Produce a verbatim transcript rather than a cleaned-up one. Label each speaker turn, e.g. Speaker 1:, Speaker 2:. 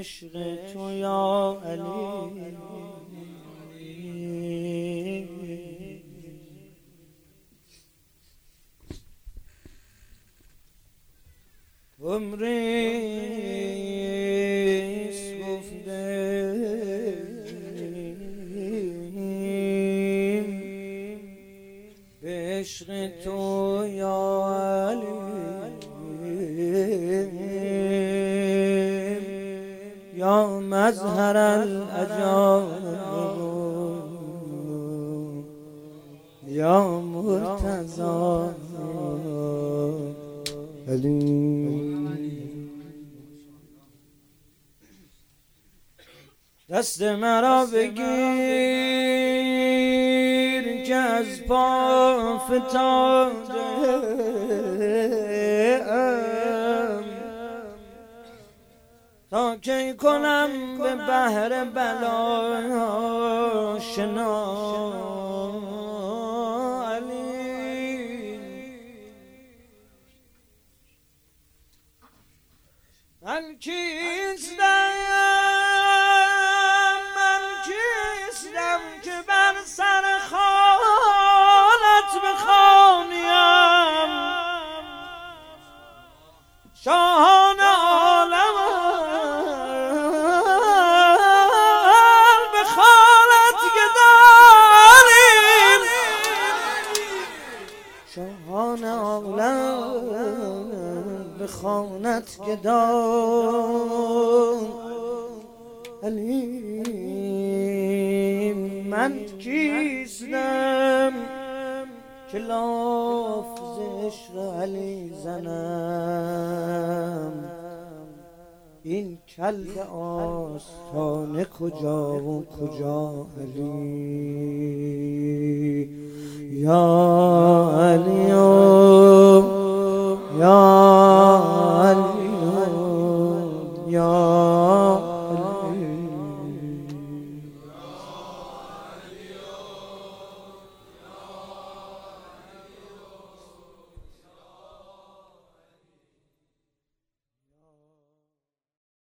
Speaker 1: عشق تو یا علی. عمری سوخته به عشق تو یا علی، یا مظهر العجایب یا مرتضی علی. دست مرا بگیر که از پا فتاده‌ام، تا کی کنم به بحر بلا شنا علی. من کیستم من کیستم که بر سر خانت بخوانیم، شاهان عالم به خانت گداریم، شاهان عالم به خانت گدار علی. من کیستم که لاف ز عشق علی زنم، این کلب آستانه کجا و کجا علی. یا علی